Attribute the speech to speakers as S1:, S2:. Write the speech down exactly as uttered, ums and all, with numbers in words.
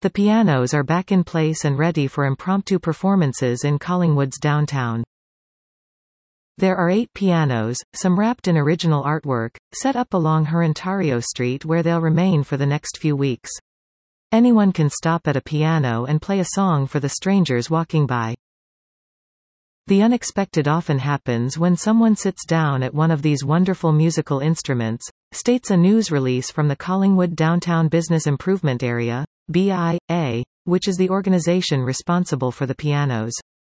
S1: The pianos are back in place and ready for impromptu performances in Collingwood's downtown. There are eight pianos, some wrapped in original artwork, set up along Hurontario Street where they'll remain for the next few weeks. Anyone can stop at a piano and play a song for the strangers walking by. The unexpected often happens when someone sits down at one of these wonderful musical instruments, states a news release from the Collingwood Downtown Business Improvement Area, B I A, which is the organization responsible for the pianos.